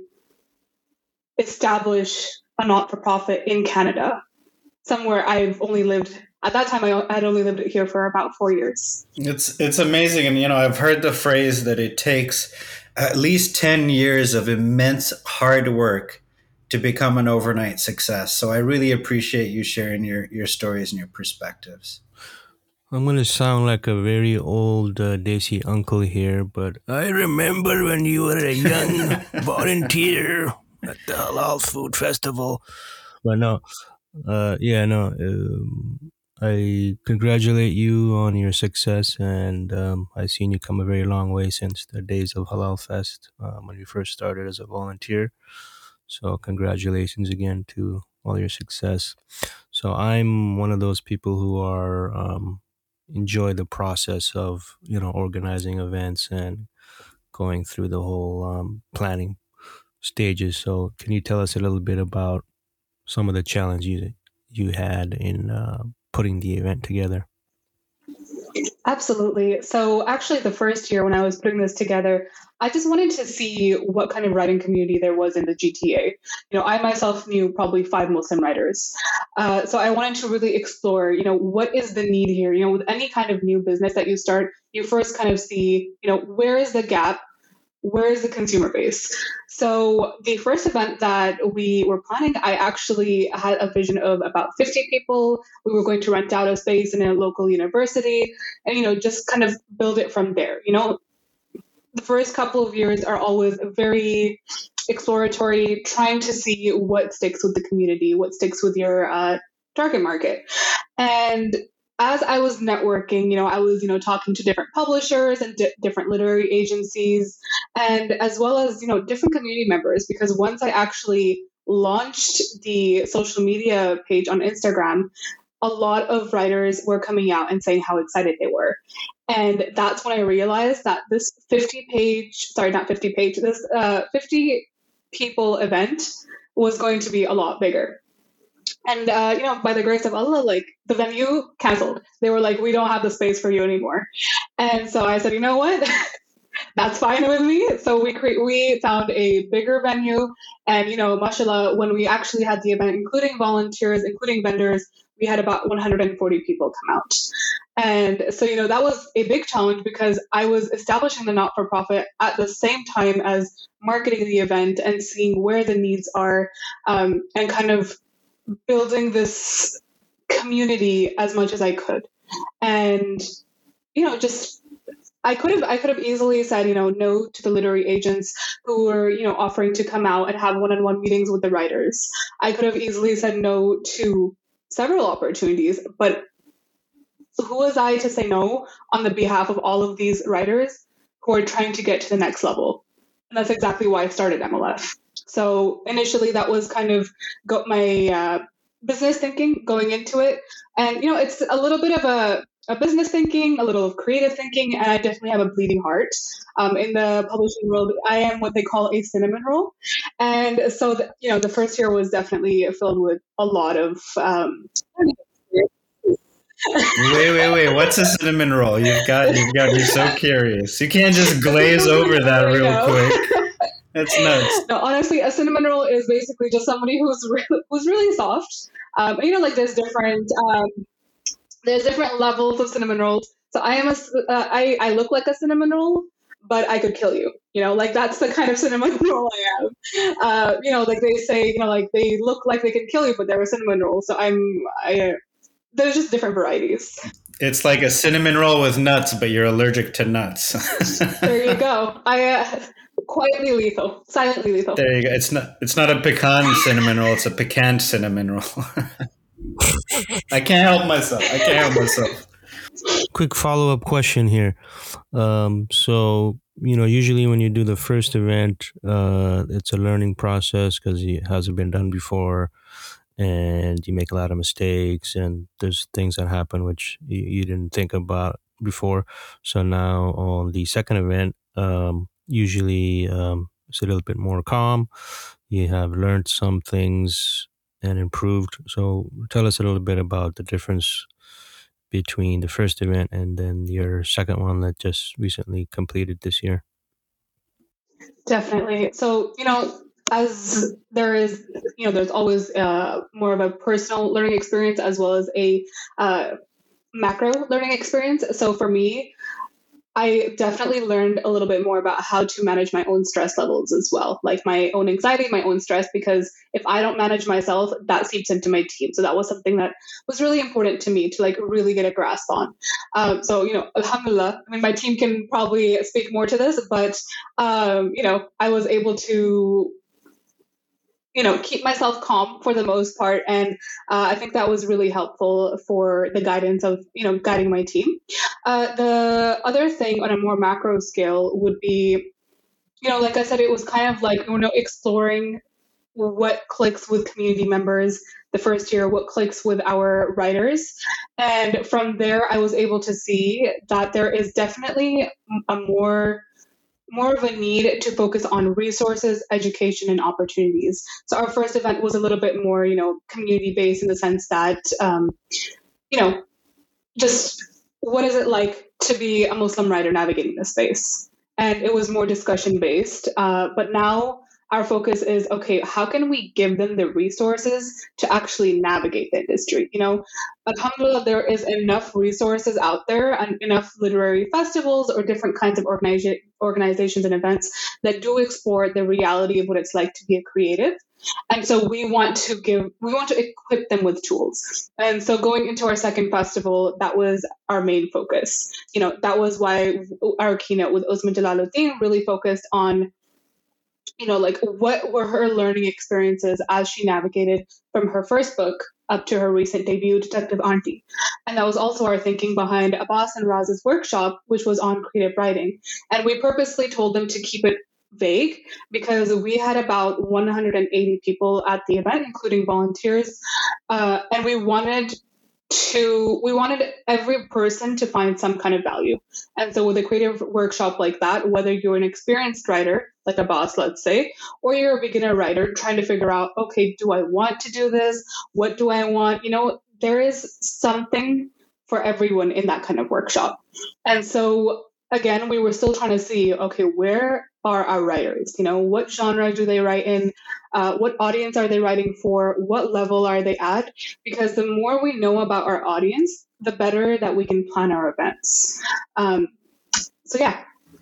[SPEAKER 4] establish a not-for-profit in Canada, somewhere I've only lived at that time, I had only lived here for about four years.
[SPEAKER 1] It's it's amazing, and you know, I've heard the phrase that it takes at least ten years of immense hard work to become an overnight success. So I really appreciate you sharing your your stories and your perspectives.
[SPEAKER 2] I'm going to sound like a very old uh, Desi uncle here, but I remember when you were a young volunteer at the Halal Food Festival. But no, uh, yeah, no, um, I congratulate you on your success, and um, I've seen you come a very long way since the days of Halal Fest um, when you first started as a volunteer. So congratulations again to all your success. So I'm one of those people who are um, enjoy the process of, you know, organizing events and going through the whole um, planning stages. So can you tell us a little bit about some of the challenges you, you had in uh, putting the event together?
[SPEAKER 4] Absolutely. So actually the first year when I was putting this together, I just wanted to see what kind of writing community there was in the G T A. You know, I myself knew probably five Muslim writers. Uh, so I wanted to really explore, you know, what is the need here? You know, with any kind of new business that you start, you first kind of see, you know, where is the gap? Where is the consumer base? So the first event that we were planning, I actually had a vision of about fifty people. We were going to rent out a space in a local university and, you know, just kind of build it from there. You know, the first couple of years are always very exploratory, trying to see what sticks with the community, what sticks with your uh, target market. And as I was networking, you know, I was, you know, talking to different publishers and di- different literary agencies, and as well as, you know, different community members, because once I actually launched the social media page on Instagram, a lot of writers were coming out and saying how excited they were. And that's when I realized that this fifty page, sorry, not fifty page, this uh, fifty people event was going to be a lot bigger. And, uh, you know, by the grace of Allah, like the venue canceled. They were like, we don't have the space for you anymore. And so I said, you know what? That's fine with me. So we cre- we found a bigger venue. And, you know, mashallah, when we actually had the event, including volunteers, including vendors, we had about one hundred forty people come out. And so, you know, that was a big challenge because I was establishing the not-for-profit at the same time as marketing the event and seeing where the needs are, um, and kind of building this community as much as I could. And, you know, just I could have I could have easily said, you know, no to the literary agents who were, you know, offering to come out and have one-on-one meetings with the writers. I could have easily said no to several opportunities, but who was I to say no on the behalf of all of these writers who are trying to get to the next level? And that's exactly why I started M L F. So initially that was kind of got my uh, business thinking going into it. And, you know, it's a little bit of a, a business thinking, a little of creative thinking, and I definitely have a bleeding heart. Um, in the publishing world, I am what they call a cinnamon roll. And so, the, you know, the first year was definitely filled with a lot of... Um,
[SPEAKER 1] wait, wait, wait. What's a cinnamon roll? You've got, you've got me so curious. You can't just glaze over that real quick. That's nuts.
[SPEAKER 4] No, honestly, a cinnamon roll is basically just somebody who's really, who's really soft. Um, you know, like there's different um, there's different levels of cinnamon rolls. So I am a uh, I I look like a cinnamon roll, but I could kill you. You know, like that's the kind of cinnamon roll I am. Uh, you know, like they say, you know, like they look like they can kill you, but they're a cinnamon roll. So I'm I. Uh, there's just different varieties.
[SPEAKER 1] It's like a cinnamon roll with nuts, but you're allergic to nuts.
[SPEAKER 4] There you go. I. Uh, Quietly lethal, silently lethal.
[SPEAKER 1] There you go. It's not. It's not a pecan cinnamon roll. It's a pecan cinnamon roll. I can't help myself. I can't help myself.
[SPEAKER 2] Quick follow-up question here. Um, so you know, usually when you do the first event, uh, it's a learning process because it hasn't been done before, and you make a lot of mistakes, and there's things that happen which you, you didn't think about before. So now on the second event, um, usually um, it's a little bit more calm. You have learned some things and improved. So tell us a little bit about the difference between the first event and then your second one that just recently completed this year.
[SPEAKER 4] Definitely. So, you know, as there is, you know, there's always uh, more of a personal learning experience as well as a uh, macro learning experience. So for me, I definitely learned a little bit more about how to manage my own stress levels as well, like my own anxiety, my own stress, because if I don't manage myself, that seeps into my team. So that was something that was really important to me to like really get a grasp on. Um, so, you know, alhamdulillah, I mean, my team can probably speak more to this, but, um, you know, I was able to you know, keep myself calm for the most part. And uh, I think that was really helpful for the guidance of, you know, guiding my team. Uh, the other thing on a more macro scale would be, you know, like I said, it was kind of like, you know, exploring what clicks with community members the first year, what clicks with our writers. And from there, I was able to see that there is definitely a more more of a need to focus on resources, education, and opportunities. So our first event was a little bit more, you know, community-based in the sense that, um, you know, just what is it like to be a Muslim writer navigating this space? And it was more discussion-based. Uh, but now our focus is, okay, how can we give them the resources to actually navigate the industry? You know, alhamdulillah, there is enough resources out there and enough literary festivals or different kinds of organiza- organizations and events that do explore the reality of what it's like to be a creative. And so we want to give, we want to equip them with tools. And so going into our second festival, that was our main focus. You know, that was why our keynote with Uzma Jalaluddin really focused on, you know, like what were her learning experiences as she navigated from her first book up to her recent debut, Detective Auntie. And that was also our thinking behind Abbas and Raz's workshop, which was on creative writing. And we purposely told them to keep it vague because we had about one hundred eighty people at the event, including volunteers. Uh, and we wanted to we wanted every person to find some kind of value. And so with a creative workshop like that, whether you're an experienced writer, like Abbas, let's say, or you're a beginner writer trying to figure out, okay, do I want to do this? What do I want? You know, there is something for everyone in that kind of workshop. And so again, we were still trying to see, okay, where are our writers? You know, what genre do they write in? Uh, what audience are they writing for? What level are they at? Because the more we know about our audience, the better that we can plan our events. Um, so, yeah.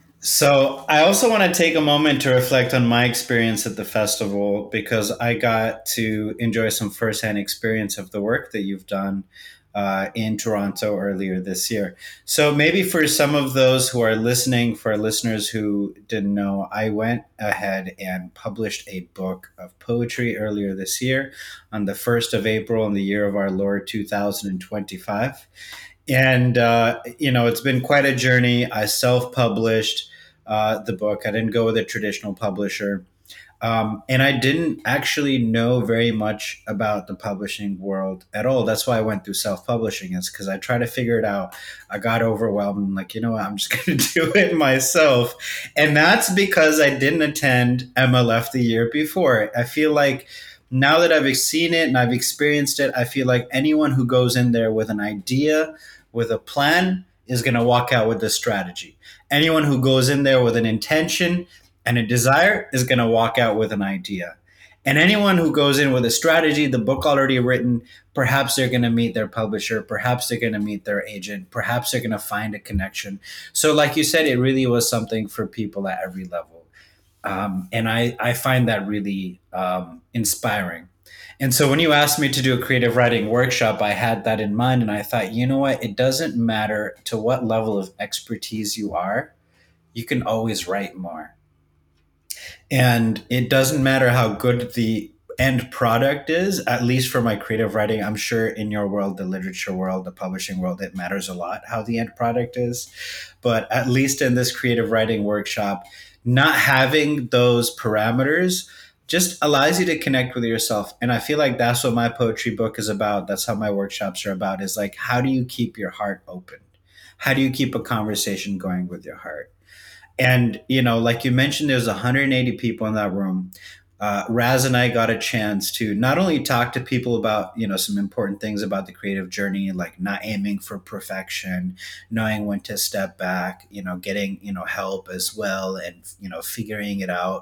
[SPEAKER 1] So I also want to take a moment to reflect on my experience at the festival because I got to enjoy some firsthand experience of the work that you've done Uh, in Toronto earlier this year. So maybe for some of those who are listening, for our listeners who didn't know, I went ahead and published a book of poetry earlier this year on the first of April in the year of our Lord two thousand twenty-five. And, uh, you know, it's been quite a journey. I self-published uh, the book. I didn't go with a traditional publisher. Um, and I didn't actually know very much about the publishing world at all. That's why I went through self-publishing, is because I tried to figure it out. I got overwhelmed and like, you know what, I'm just going to do it myself. And that's because I didn't attend M L F the year before. I feel like now that I've seen it and I've experienced it, I feel like anyone who goes in there with an idea, with a plan, is going to walk out with a strategy. Anyone who goes in there with an intention and a desire is going to walk out with an idea. And anyone who goes in with a strategy, the book already written, perhaps they're going to meet their publisher, perhaps they're going to meet their agent, perhaps they're going to find a connection. So like you said, it really was something for people at every level. Um, and I, I find that really um, inspiring. And so when you asked me to do a creative writing workshop, I had that in mind. And I thought, you know what, it doesn't matter to what level of expertise you are, you can always write more. And it doesn't matter how good the end product is, at least for my creative writing. I'm sure in your world, the literature world, the publishing world, it matters a lot how the end product is. But at least in this creative writing workshop, not having those parameters just allows you to connect with yourself. And I feel like that's what my poetry book is about. That's how my workshops are about, is like, how do you keep your heart open? How do you keep a conversation going with your heart? And, you know, like you mentioned, there's one hundred eighty people in that room. Uh, Raz and I got a chance to not only talk to people about, you know, some important things about the creative journey, like not aiming for perfection, knowing when to step back, you know, getting, you know, help as well, and, you know, figuring it out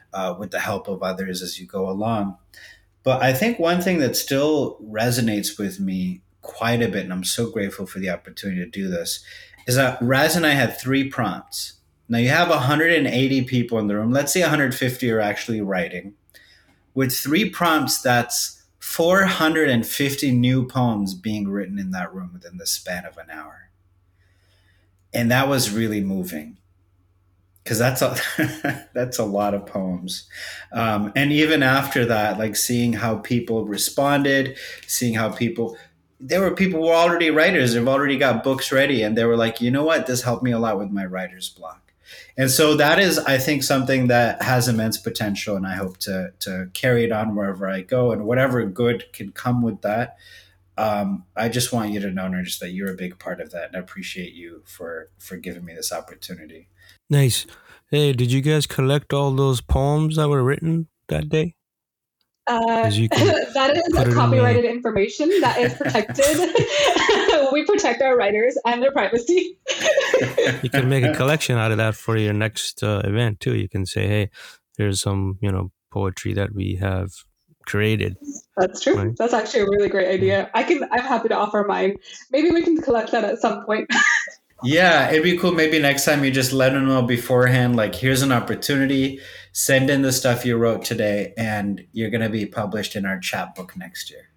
[SPEAKER 1] uh, with the help of others as you go along. But I think one thing that still resonates with me quite a bit, and I'm so grateful for the opportunity to do this, is that Raz and I had three prompts. Now you have one hundred eighty people in the room. Let's say one hundred fifty are actually writing. With three prompts, that's four hundred fifty new poems being written in that room within the span of an hour. And that was really moving, because that's a that's a lot of poems. Um, and even after that, like seeing how people responded, seeing how people, there were people who were already writers, they've already got books ready, and they were like, you know what, this helped me a lot with my writer's block. And so that is, I think, something that has immense potential, and I hope to to carry it on wherever I go, and whatever good can come with that. Um, I just want you to know, Nurj, that you're a big part of that, and I appreciate you for for giving me this opportunity.
[SPEAKER 2] Nice. Hey, did you guys collect all those poems that were written that day?
[SPEAKER 4] Uh, that is copyrighted in information that is protected. We protect our writers and their privacy.
[SPEAKER 2] You can make a collection out of that for your next uh, event too. You can say, hey, there's some, you know, poetry that we have created.
[SPEAKER 4] That's true. Right? That's actually a really great idea. I can, I'm happy to offer mine. Maybe we can collect that at some point.
[SPEAKER 1] Yeah, it'd be cool. Maybe next time you just let them know beforehand, like, here's an opportunity, send in the stuff you wrote today, and you're going to be published in our chapbook next year.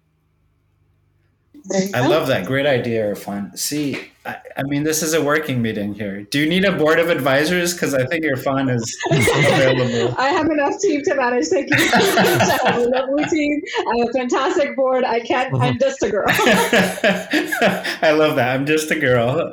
[SPEAKER 1] I go. love that. Great idea, Irfan. See, I, I mean, this is a working meeting here. Do you need a board of advisors? Because I think Irfan is available.
[SPEAKER 4] I have enough team to manage. Thank you. I have a lovely team. I have a fantastic board. I can't, I'm just a girl.
[SPEAKER 1] I love that. I'm just a girl.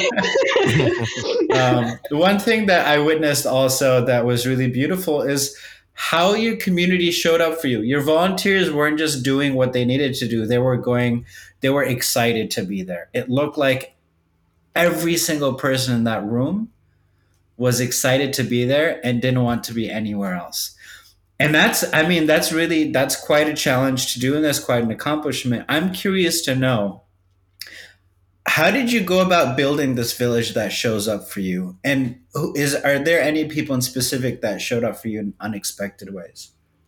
[SPEAKER 1] um, one thing that I witnessed also that was really beautiful is how your community showed up for you. Your volunteers weren't just doing what they needed to do. They were going, they were excited to be there. It looked like every single person in that room was excited to be there and didn't want to be anywhere else. And that's, I mean, that's really, that's quite a challenge to do, and that's quite an accomplishment. I'm curious to know, how did you go about building this village that shows up for you? And who is, are there any people in specific that showed up for you in unexpected ways?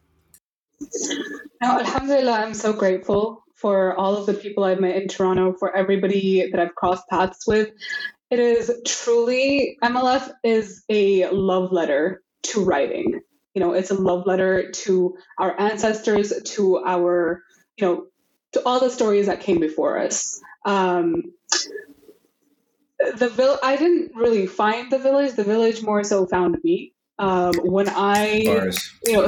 [SPEAKER 4] Now, alhamdulillah, I'm so grateful for all of the people I've met in Toronto, for everybody that I've crossed paths with. It is truly, M L F is a love letter to writing. You know, it's a love letter to our ancestors, to our, you know, to all the stories that came before us. Um, the vill- I didn't really find the village. The village more so found me. Um, when I, Bars. you know,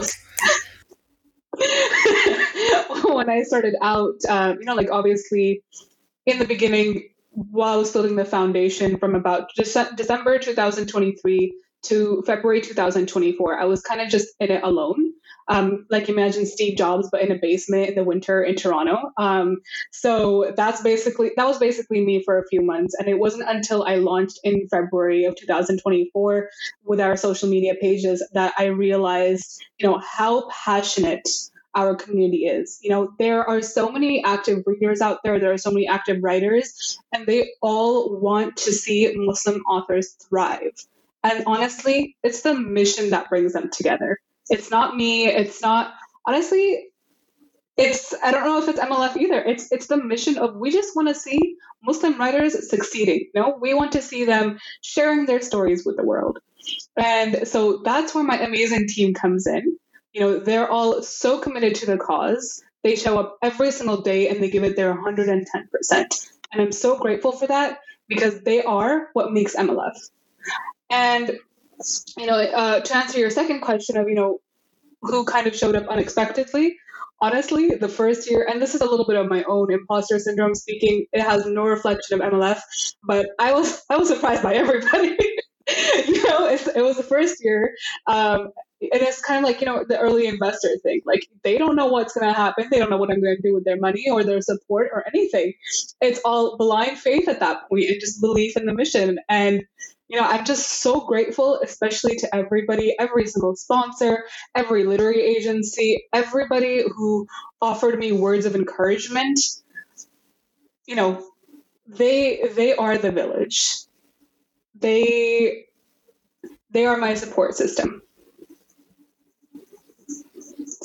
[SPEAKER 4] when I started out, um, you know, like obviously in the beginning, while I was building the foundation from about Dece- December twenty twenty-three to February two thousand twenty-four, I was kind of just in it alone. Um, like imagine Steve Jobs, but in a basement in the winter in Toronto. Um, so that's basically, that was basically me for a few months. And it wasn't until I launched in February of two thousand twenty-four with our social media pages that I realized, you know, how passionate our community is. You know, there are so many active readers out there. There are so many active writers, and they all want to see Muslim authors thrive. And honestly, it's the mission that brings them together. It's not me. It's not, honestly, it's, I don't know if it's M L F either. It's it's the mission of, we just want to see Muslim writers succeeding. You know, we want to see them sharing their stories with the world. And so that's where my amazing team comes in. You know, they're all so committed to the cause. They show up every single day and they give it their one hundred ten percent. And I'm so grateful for that, because they are what makes M L F. And, you know, uh, to answer your second question of, you know, who kind of showed up unexpectedly, honestly, the first year, and this is a little bit of my own imposter syndrome speaking, it has no reflection of M L F, but I was I was surprised by everybody. You know, it's, it was the first year. Um, and it's kind of like, you know, the early investor thing. Like, they don't know what's going to happen. They don't know what I'm going to do with their money or their support or anything. It's all blind faith at that point and just belief in the mission. And, you know, I'm just so grateful, especially to everybody, every single sponsor, every literary agency, everybody who offered me words of encouragement. You know, they they are the village. They they are my support system.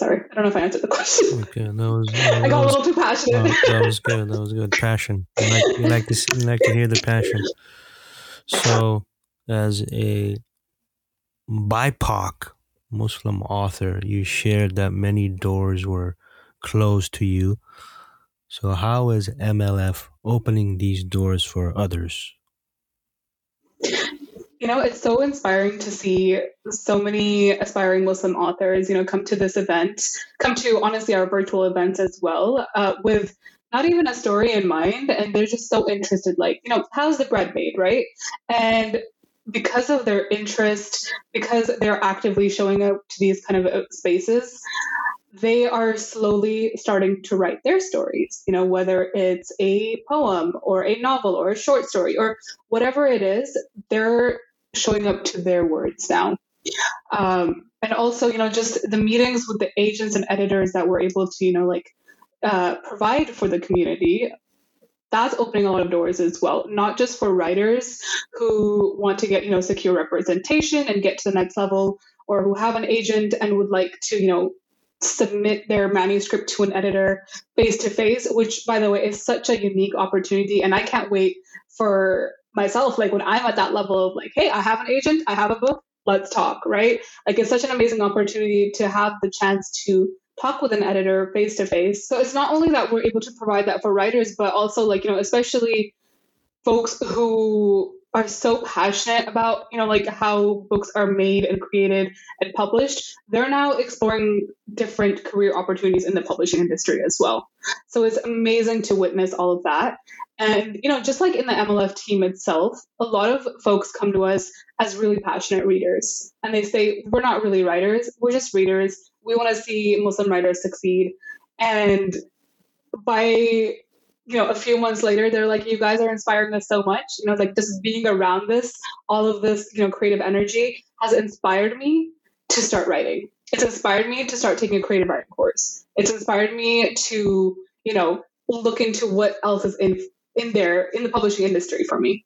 [SPEAKER 4] Sorry, I don't know if I answered the question.
[SPEAKER 2] Okay, that was. Uh,
[SPEAKER 4] I got
[SPEAKER 2] that
[SPEAKER 4] a
[SPEAKER 2] was,
[SPEAKER 4] little too passionate.
[SPEAKER 2] uh, that was good. That was good. Passion. You like, you like to see, you like to hear the passion. So, as a B I P O C Muslim author, you shared that many doors were closed to you. So, how is M L F opening these doors for others?
[SPEAKER 4] You know, it's so inspiring to see so many aspiring Muslim authors, you know, come to this event, come to, honestly, our virtual events as well, uh, with not even a story in mind. And they're just so interested, like, you know, how's the bread made, right? And because of their interest, because they're actively showing up to these kind of spaces, they are slowly starting to write their stories, you know, whether it's a poem or a novel or a short story or whatever it is, they're showing up to their words now. Um, and also, you know, just the meetings with the agents and editors that we're able to, you know, like uh, provide for the community, that's opening a lot of doors as well, not just for writers who want to get, you know, secure representation and get to the next level, or who have an agent and would like to, you know, submit their manuscript to an editor face to face, which, by the way, is such a unique opportunity. And I can't wait for myself, like when I'm at that level of like, hey, I have an agent, I have a book, let's talk, right? Like it's such an amazing opportunity to have the chance to talk with an editor face to face. So it's not only that we're able to provide that for writers, but also like, you know, especially folks who are so passionate about, you know, like how books are made and created and published, they're now exploring different career opportunities in the publishing industry as well. So it's amazing to witness all of that. And, you know, just like in the M L F team itself, a lot of folks come to us as really passionate readers. And they say, we're not really writers, we're just readers. We want to see Muslim writers succeed. And by, you know, a few months later, they're like, you guys are inspiring us so much. You know, like just being around this, all of this, you know, creative energy has inspired me to start writing. It's inspired me to start taking a creative writing course. It's inspired me to, you know, look into what else is in in there in the publishing industry for me.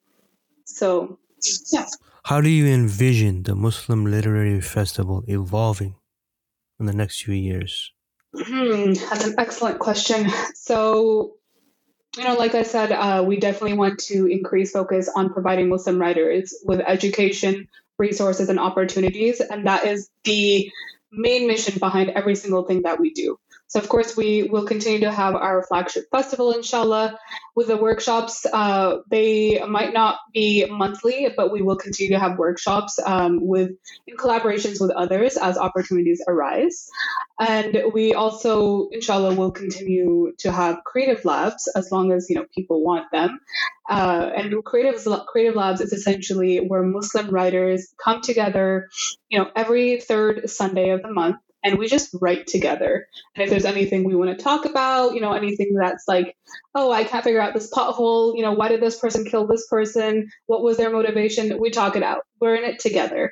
[SPEAKER 4] So, yeah.
[SPEAKER 2] How do you envision the Muslim Literary Festival evolving in the next few years?
[SPEAKER 4] Hmm, that's an excellent question. So, you know, like I said, uh, we definitely want to increase focus on providing Muslim writers with education, resources, and opportunities. And that is the main mission behind every single thing that we do. So, of course, we will continue to have our flagship festival, inshallah, with the workshops. Uh, they might not be monthly, but we will continue to have workshops um, with in collaborations with others as opportunities arise. And we also, inshallah, will continue to have creative labs as long as, you know, people want them. Uh, and creative creative labs is essentially where Muslim writers come together, you know, every third Sunday of the month. And we just write together. And if there's anything we want to talk about, you know, anything that's like, oh, I can't figure out this pothole, you know, why did this person kill this person? What was their motivation? We talk it out. We're in it together.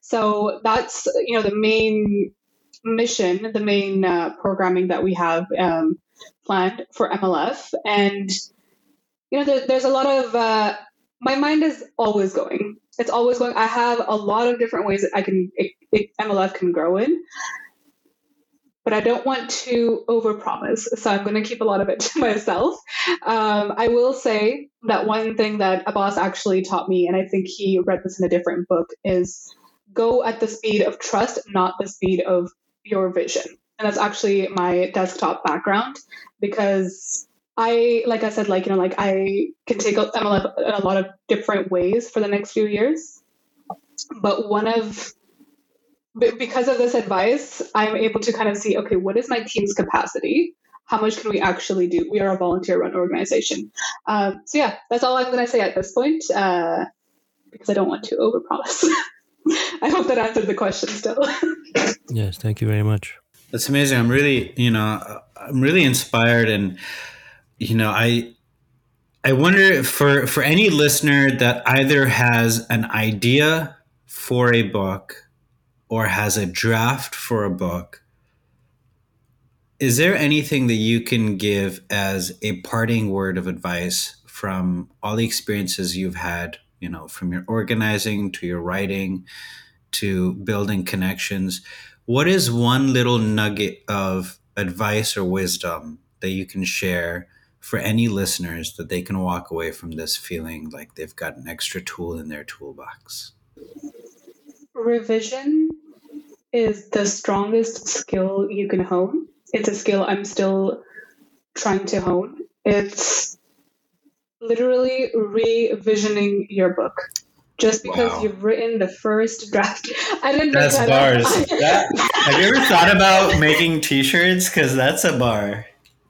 [SPEAKER 4] So that's, you know, the main mission, the main uh, programming that we have um, planned for M L F. And, you know, there, there's a lot of, uh, my mind is always going. It's always going. I have a lot of different ways that I can, it, it, M L F can grow in. But I don't want to overpromise, so I'm going to keep a lot of it to myself. Um, I will say that one thing that Abbas actually taught me, and I think he read this in a different book, is go at the speed of trust, not the speed of your vision. And that's actually my desktop background, because I, like I said, like, you know, like I can take M L F in a lot of different ways for the next few years. But one of Because of this advice, I'm able to kind of see, okay, what is my team's capacity? How much can we actually do? We are a volunteer-run organization. Um, so yeah, that's all I'm going to say at this point, uh, because I don't want to overpromise. I hope that answered the question still.
[SPEAKER 2] Yes, thank you very much.
[SPEAKER 1] That's amazing. I'm really, you know, I'm really inspired, and you know, I, I wonder for for any listener that either has an idea for a book or has a draft for a book, is there anything that you can give as a parting word of advice from all the experiences you've had, you know, from your organizing to your writing to building connections? what is one little nugget of advice or wisdom that you can share for any listeners that they can walk away from this feeling like they've got an extra tool in their toolbox?
[SPEAKER 4] Revision is the strongest skill you can hone. It's a skill I'm still trying to hone. It's literally revisioning your book. Just because wow. you've written the first draft. I didn't make
[SPEAKER 1] that's
[SPEAKER 4] that
[SPEAKER 1] bars.
[SPEAKER 4] up.
[SPEAKER 1] that, have you ever thought about making t-shirts? Because that's a bar.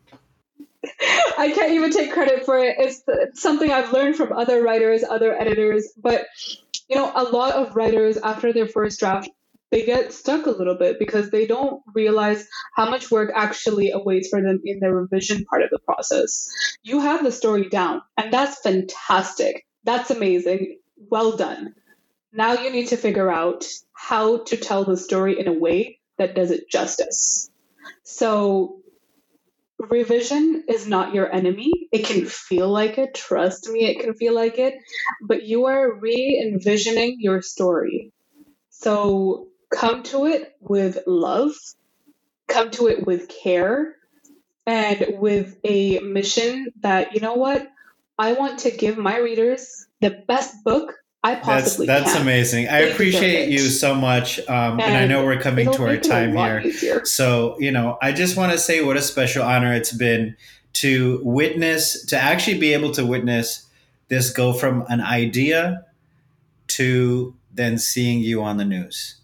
[SPEAKER 4] I can't even take credit for it. It's something I've learned from other writers, other editors. But, you know, a lot of writers, after their first draft, they get stuck a little bit because they don't realize how much work actually awaits for them in the revision part of the process. You have the story down, and that's fantastic. That's amazing. Well done. Now you need to figure out how to tell the story in a way that does it justice. So revision is not your enemy. It can feel like it. Trust me, it can feel like it. But you are re-envisioning your story. So come to it with love, come to it with care, and with a mission that, you know what, I want to give my readers the best book I possibly
[SPEAKER 1] that's, that's
[SPEAKER 4] can.
[SPEAKER 1] That's amazing. I appreciate you so much. Um, and, and I know we're coming to our time here. Easier. So, you know, I just want to say what a special honor it's been to witness, to actually be able to witness this go from an idea to then seeing you on the news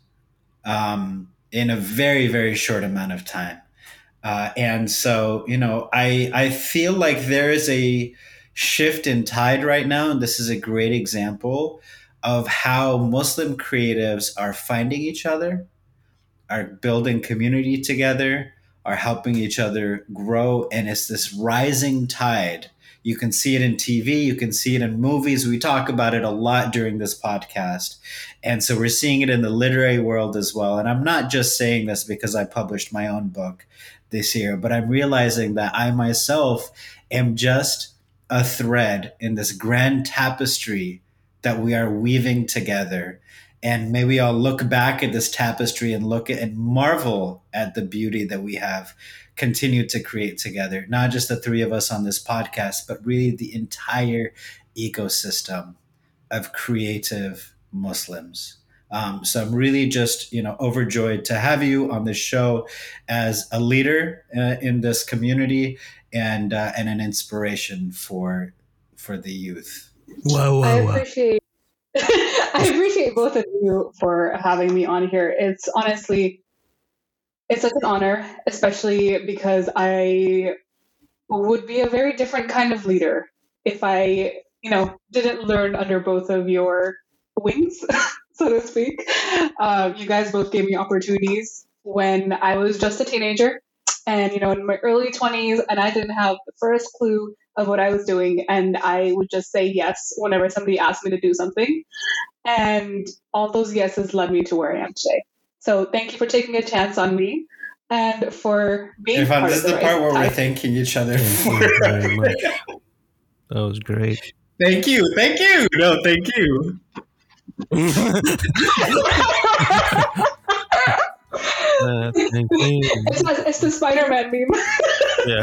[SPEAKER 1] um, in a very, very short amount of time. Uh, and so, you know, I I feel like there is a shift in tide right now, and this is a great example of how Muslim creatives are finding each other, are building community together, are helping each other grow, and it's this rising tide. You can see it in T V, you can see it in movies. We talk about it a lot during this podcast. And so we're seeing it in the literary world as well. And I'm not just saying this because I published my own book this year, but I'm realizing that I myself am just a thread in this grand tapestry that we are weaving together. And may we all look back at this tapestry and look at and marvel at the beauty that we have continued to create together. Not just the three of us on this podcast, but really the entire ecosystem of creative Muslims. Um, so I'm really just, you know, overjoyed to have you on this show as a leader uh, in this community and uh, and an inspiration for for the youth.
[SPEAKER 2] Whoa, whoa,
[SPEAKER 4] I
[SPEAKER 2] whoa.
[SPEAKER 4] appreciate I appreciate both of you for having me on here. It's honestly, it's such an honor, especially because I would be a very different kind of leader if I, you know, didn't learn under both of your wings, so to speak. Uh, you guys both gave me opportunities when I was just a teenager and, you know, in my early twenties, and I didn't have the first clue of what I was doing. And I would just say yes whenever somebody asked me to do something. And all those yeses led me to where I am today. So thank you for taking a chance on me and for being
[SPEAKER 1] Irfan,
[SPEAKER 4] part
[SPEAKER 1] this
[SPEAKER 4] of
[SPEAKER 1] is
[SPEAKER 4] the
[SPEAKER 1] the part where
[SPEAKER 4] right
[SPEAKER 1] we're thanking each other
[SPEAKER 2] Thank
[SPEAKER 1] for.
[SPEAKER 2] you very much. That was great.
[SPEAKER 1] Thank you. Thank you. No, thank you.
[SPEAKER 2] uh, thank you.
[SPEAKER 4] It's, it's the Spider-Man meme.
[SPEAKER 2] Yeah.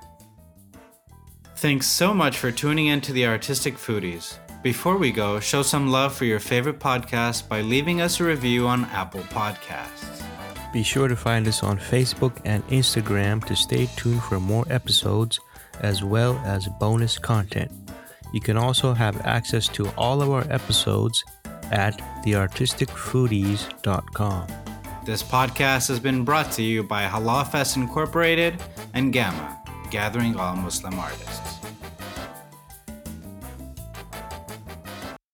[SPEAKER 1] Thanks so much for tuning in to the Artistic Foodies. Before we go, show some love for your favorite podcast by leaving us a review on Apple Podcasts.
[SPEAKER 2] Be sure to find us on Facebook and Instagram to stay tuned for more episodes as well as bonus content. You can also have access to all of our episodes at the artistic foodies dot com.
[SPEAKER 1] This podcast has been brought to you by Halal Fest Incorporated and Gamma, gathering all Muslim artists.